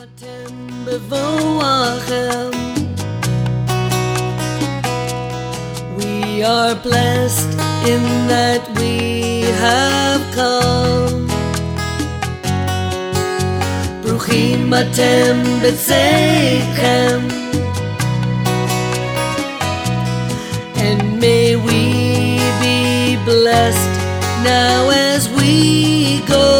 אתם בבואכם. We are blessed in that we have come. ברוכים אתם בצאתכם. And may we be blessed now as we go.